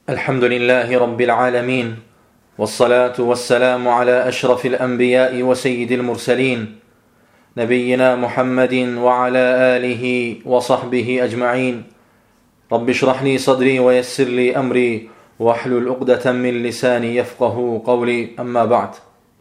Elhamdülillahi Rabbil alemin. Vessalatu vesselamu ala eşrafil enbiyai ve seyyidil murselin. Nebiyyina Muhammedin ve ala alihi ve sahbihi ecma'in. Rabbi şrahli sadri ve yessirli emri. Ve ahlul uqdeten min lisani yefqahu qavli. Amma ba'd.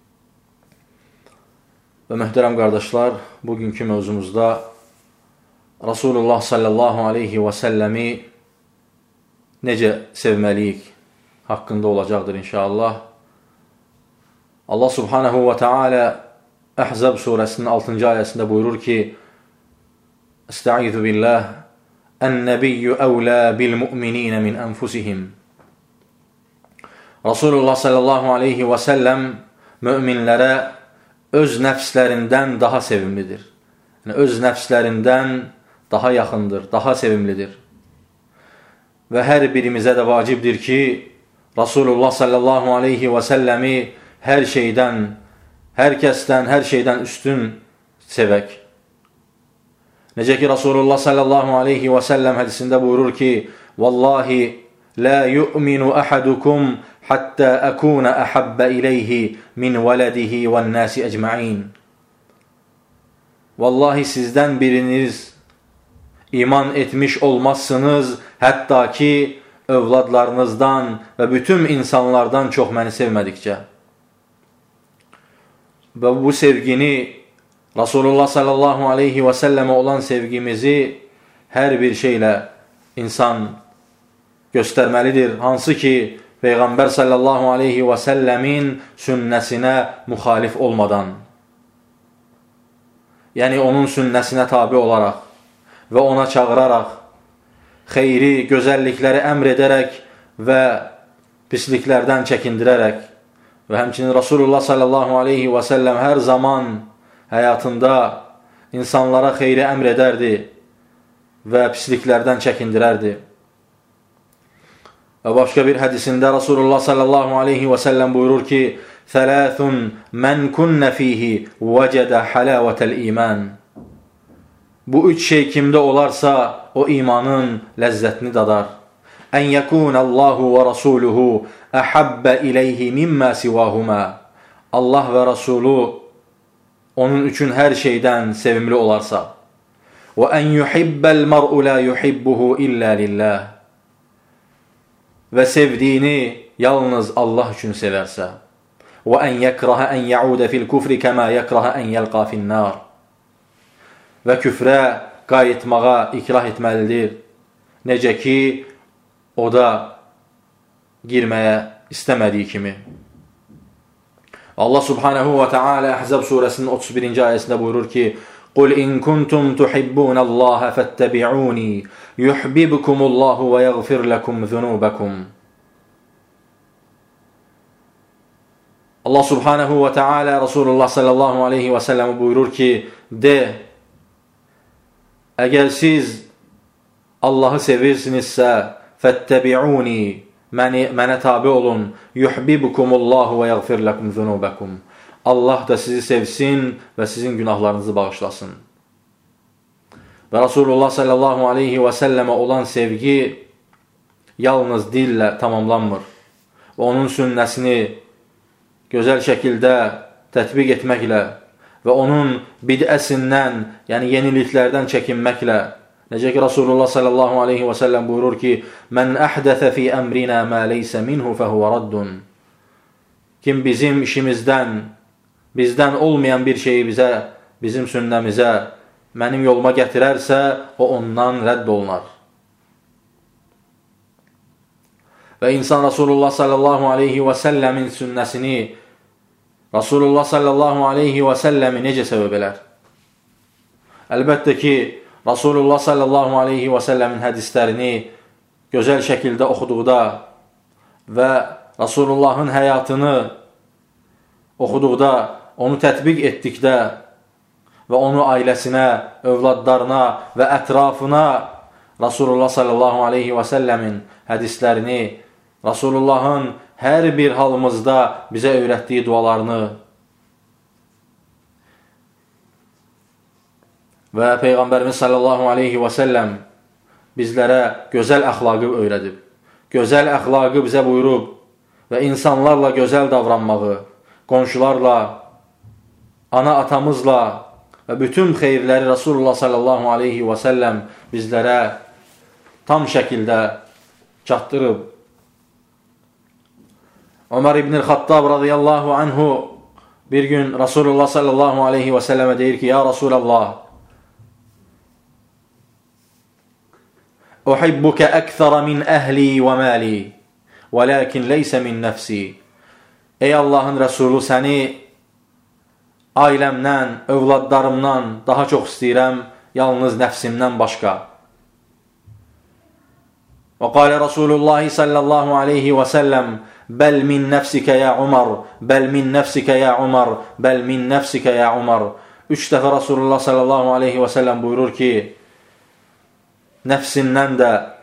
Ve muhterem kardeşler, bugünkü mevzumuzda Resulullah sallallahu aleyhi ve sellemi necə sevməliyik haqqında olacaqdır inşallah. Allah subhanahu ve teala Ahzab suresinin 6. ayəsində buyurur ki: Estaizu billah, en-nebiyyü evlâ bil-mu'minîne min enfusihim. Resulullah sallallahu aleyhi ve sellem müminlərə öz nəfslərindən daha sevimlidir. Yəni, öz nəfslərindən daha yaxındır, daha sevimlidir. Və hər birimizə də vacibdir ki, Resulullah sallallahu aleyhi və səlləmi hər şeydən, hər kəsdən, hər şeydən üstün sevək. Necə ki, Resulullah sallallahu aleyhi və səlləm hədisində buyurur ki, Vallahi, la yu'minu ahadukum hatta akuna ahabba ileyhi min vələdihi və nəsi ecma'in. Vallahi, sizdən biriniz iman etmiş olmazsınız, hətta ki, övladlarınızdan və bütün insanlardan çox məni sevmədikcə. Və bu sevgini, Resulullah sallallahu aleyhi və səlləmə olan sevgimizi hər bir şeylə insan göstərməlidir. Hansı ki, Peyğəmbər sallallahu aleyhi və səlləmin sünnəsinə müxalif olmadan, yəni onun sünnəsinə tabi olaraq və ona çağıraraq, xeyri, gözəllikləri əmr edərək və pisliklərdən çəkindirərək və həmçinin Resulullah sallallahu aleyhi və səlləm hər zaman həyatında insanlara xeyri əmr edərdi və pisliklərdən çəkindirərdi. Və başqa bir hədisində Resulullah sallallahu aleyhi və səlləm buyurur ki, Thələthun mən kunnə fihi vəcədə halavətəl iman. Bu üç şey kimdə olarsa, o imanın ləzzətini dadar. Ən yəkunəllahu və rasuluhu əhabbə iləyhi mimmə sivahumə. Allah və Rasulü onun üçün hər şeydən sevimli olarsa. Və ən yuhibbəl mər'u la yuhibbuhu illə lillah. Və sevdiyini yalnız Allah üçün sevərsə. Və ən yəkrəhə ən yəudə fil kufri kəmə yəkrəhə ən yəlqa finnər. Və küfrə qayıtmağa ikrah etməlidir. Necə ki, o da girməyə istəmədiyi kimi. Allah subhanahu və teala Ahzab surəsinin 31. ayəsində buyurur ki, Qul in kuntum tuhibbunallaha fattabi'uni yuhibbukumullahu və yaghfir lakum zunubakum. Allah subhanahu və teala Resulullah sallallahu aleyhi və səlləm buyurur ki, de, əgər siz Allahı sevirsinizsə, fəttəbi'uni, mənə tabi olun, yuhibbukumullahu və yaghfir lakum zunubakum. Allah da sizi sevsin və sizin günahlarınızı bağışlasın. Və Resulullah sallallahu aleyhi və səlləmə olan sevgi yalnız dillə tamamlanmır. Və onun sünnəsini gözəl şəkildə tətbiq etməklə və onun bidəsindən, yəni yeniliklərdən çəkinməklə, necə ki, Resulullah sallallahu aleyhi və səlləm buyurur ki, Mən əhdəthə fi əmrinə mə leysə minhu fəhuvə raddun. Kim bizim işimizdən, bizdən olmayan bir şeyi bizim sünnəmizə, mənim yoluma gətirərsə, o ondan rədd olunar. Və insan Resulullah sallallahu aleyhi və səlləmin sünnəsini, Resulullah sallallahu aleyhi və səlləmi necə sevə bilər? Əlbəttə ki, Resulullah sallallahu aleyhi və səlləmin hədislərini gözəl şəkildə oxuduqda və Resulullahın həyatını oxuduqda, onu tətbiq etdikdə və onu ailəsinə, övladlarına və ətrafına Resulullah sallallahu aleyhi və səlləmin hədislərini, Resulullahın hər bir halımızda bizə öyrətdiyi dualarını və Peyğəmbərimiz sallallahu aleyhi və səlləm bizlərə gözəl əxlaqı öyrədib. gözəl əxlaqı bizə buyurub və insanlarla gözəl davranmağı, qonşularla, ana-atamızla və bütün xeyirləri Rasulullah sallallahu aleyhi və səlləm bizlərə tam şəkildə çatdırıb. Ömər ibn-i Xattab radiyallahu anhu bir gün Rasulullah sallallahu aleyhi və səlləmə deyir ki, ya Rasulallah, uhibbuka akthara min əhli və mali, və lakin leysə min nəfsi. Ey Allahın Rəsulü, səni ailəmdən, övladlarımdan daha çox istəyirəm, yalnız nəfsimdən başqa. Və qalə Rasulullah sallallahu aleyhi və səlləm, bəl min nəfsikə ya Umar, bəl min nəfsikə ya Umar, bəl min nəfsikə ya Umar. 3 dəfə Rasulullah sallallahu aleyhi və səlləm buyurur ki, nəfsindən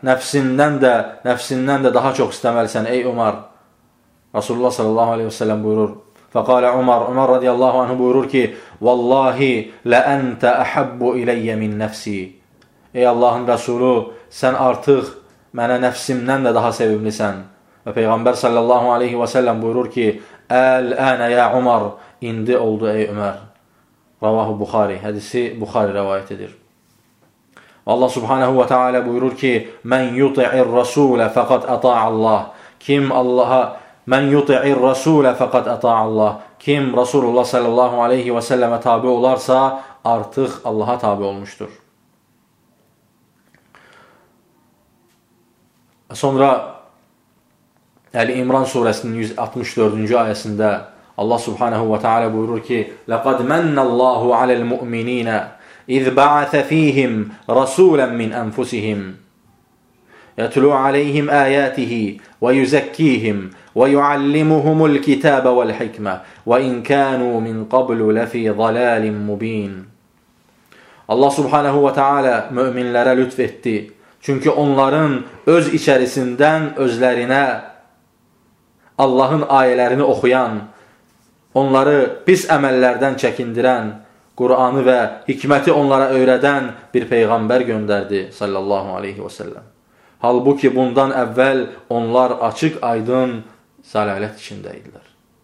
də daha çox istəməlisən ey Umar. Rasulullah sallallahu aleyhi və səlləm buyurur. Fəqalə Umar radiyallahu anhu buyurur ki, vallahi lə əntə əhəbbu iləyyə min nəfsi. Ey Allahın Rəsulü, sən artıq mənə nəfsimdən də daha sevimlisən. Və Peyğəmbər sallallahu aleyhi və səlləm buyurur ki, əl-ənə ya Umar, indi oldu ey Ömər. Ravahu Buxari, hədisi Buxari rəvayət edir. Allah subhanahu və teala buyurur ki, mən yuti'ir rasulə fəqad ata'allah. Kim Allaha Mən yuti'ir rasulə fəqad ata'allah. Kim Rasulullah sallallahu aleyhi və səlləmə tabi olarsa, artıq Allaha tabi olmuşdur. Sonra Əl-İmran surəsinin 164-cü ayəsində Allah subhanahu və teala buyurur ki, لَقَدْ مَنَّ اللّٰهُ عَلَى الْمُؤْمِنِينَ إِذْ بَعَثَ فِيهِمْ رَسُولًا مِنْ أَنْفُسِهِمْ يَتْلُو عَلَيْهِمْ آيَاتِهِ وَيُزَكِّيهِمْ وَيُعَلِّمُهُمُ الْكِتَابَ وَالْحِكْمَةَ وَإِنْ كَانُوا مِنْ قَبْلُ لَفِي ضَلَالٍ مُبِينٍ. Allah subhanahu və teala müminlərə lütf etdi. Çünki onların öz içərisindən özlərinə Allahın ayələrini oxuyan, onları pis əməllərdən çəkindirən, Qur'anı və hikməti onlara öyrədən bir Peyğəmbər göndərdi sallallahu aleyhi və səlləm. Halbuki bundan əvvəl onlar açıq aydın zəlalət içindəydilər.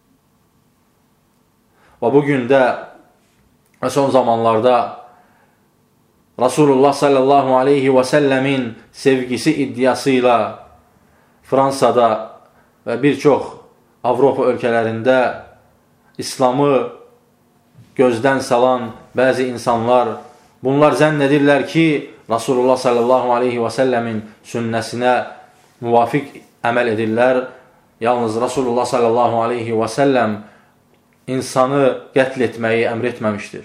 Və bugün də və son zamanlarda Rasulullah sallallahu aleyhi və səlləmin sevgisi iddiasıyla Fransada və bir çox Avropa ölkələrində İslamı gözdən salan bəzi insanlar, bunlar zənn edirlər ki, Rasulullah sallallahu aleyhi və səlləmin sünnəsinə müvafiq əməl edirlər. Yalnız Rasulullah sallallahu aleyhi və səlləm insanı qətl etməyi əmr etməmişdir.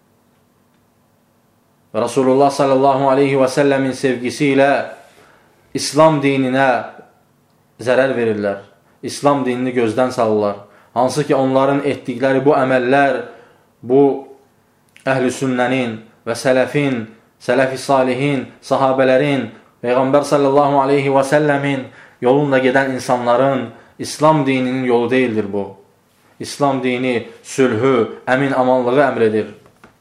Rasulullah sallallahu aleyhi və səlləmin sevgisi ilə İslam dininə zərər verirlər. İslam dinini gözdən salırlar. Hansı ki onların etdikləri bu əməllər, bu əhl-i sünnənin və sələfin, sələf-i salihin, sahabələrin, Peyğəmbər sallallahu aleyhi və səlləmin yolunda gedən insanların İslam dininin yolu deyildir bu. İslam dini sülhü, əmin amanlığı əmr edir.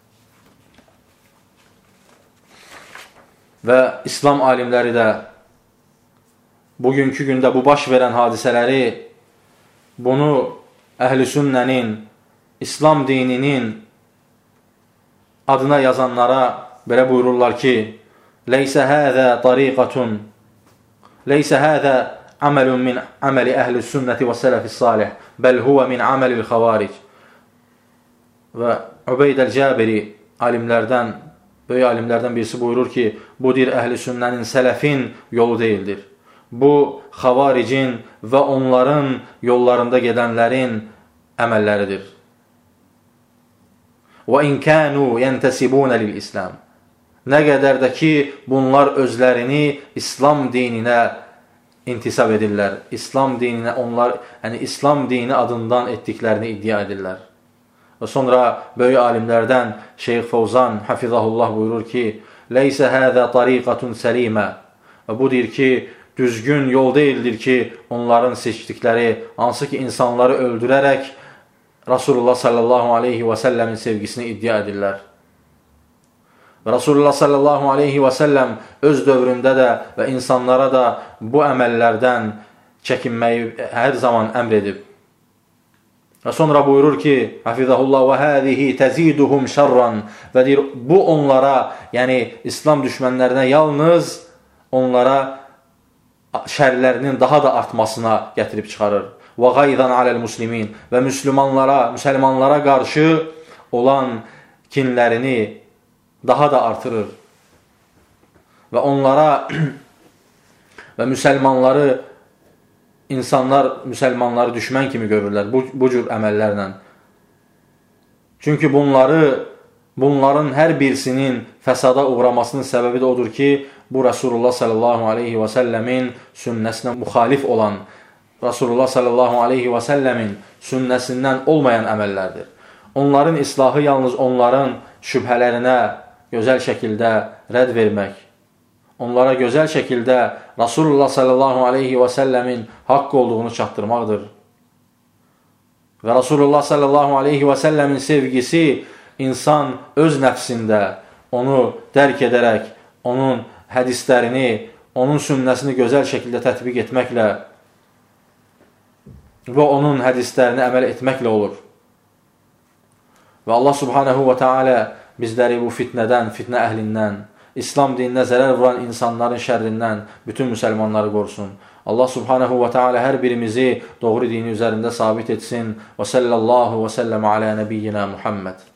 Və İslam alimləri də bugünkü gündə bu baş verən hadisələri, bunu əhl-i sünnənin, İslam dininin adına yazanlara belə buyururlar ki, leysə həzə tariqatun, leysə həzə əməlun min əməli əhl-i sünnəti və sələf-i salih, bəl huvə min əməli xavaric. Və Ubeyd el-Cəbiri alimlərdən, böyük alimlərdən birisi buyurur ki, bu dir əhl-i sünnənin, sələfin yolu deyildir. Bu, xavaricin və onların yollarında gedənlərin əməlləridir. Və in kənu yəntəsibunə lil-İslam. Nə qədər də ki, bunlar özlərini İslam dininə intisab edirlər. İslam dininə onlar, yəni İslam dini adından etdiklərini iddia edirlər. Və sonra böyük alimlərdən Şeyx Fovzan hafizahullah buyurur ki, leysə həzə tariqatun səlimə. Və bu deyir ki, düzgün yol deyildir ki, onların seçdikləri, hansı ki insanları öldürərək Rasulullah sallallahu aleyhi və səlləmin sevgisini iddia edirlər. Və Rasulullah sallallahu aleyhi və səlləm öz dövründə də və insanlara da bu əməllərdən çəkinməyi hər zaman əmr edib. Və sonra buyurur ki, Hafizahullah, və həzihi təziduhum şərran, və deyir, bu onlara, yəni İslam düşmənlərinə yalnız onlara şərlərinin daha da artmasına gətirib çıxarır. Və qaydan aləl muslimin, və müsəlmanlara qarşı olan kinlərini daha da artırır. Və onlara və insanlar müsəlmanları düşmən kimi görürlər bu cür əməllərlə. Çünki bunların hər birisinin fəsada uğramasının səbəbi də odur ki, bu Rasulullah sallallahu aleyhi və səlləmin sünnəsinə müxalif olan, Rasulullah sallallahu aleyhi və səlləmin sünnəsindən olmayan əməllərdir. Onların islahı yalnız onların şübhələrinə gözəl şəkildə rədd vermək, onlara gözəl şəkildə Rasulullah sallallahu aleyhi və səlləmin haqq olduğunu çatdırmaqdır. Və Rasulullah sallallahu aleyhi və səlləmin sevgisi insan öz nəfsində onu dərk edərək, onun hədislərini, onun sünnəsini gözəl şəkildə tətbiq etməklə və onun hədislərini əməl etməklə olur. Və Allah subhanahu və teala bizləri bu fitnədən, fitnə əhlindən, İslam dininə zərər vuran insanların şərrindən bütün müsəlmanları qorusun. Allah subhanahu və teala hər birimizi doğru dini üzərində sabit etsin. Və sallallahu və səlləm alə nəbiyyina Muhammed.